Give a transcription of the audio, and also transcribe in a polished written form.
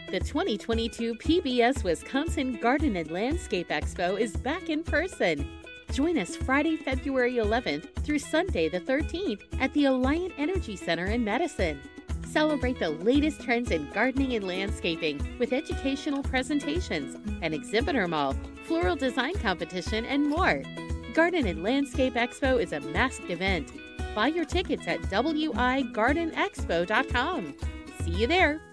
The 2022 PBS Wisconsin Garden and Landscape Expo is back in person. Join us Friday, February 11th through Sunday the 13th at the Alliant Energy Center in Madison. Celebrate the latest trends in gardening and landscaping with educational presentations, an exhibitor mall, floral design competition, and more. Garden and Landscape Expo is a masked event. Buy your tickets at wigardenexpo.com. See you there.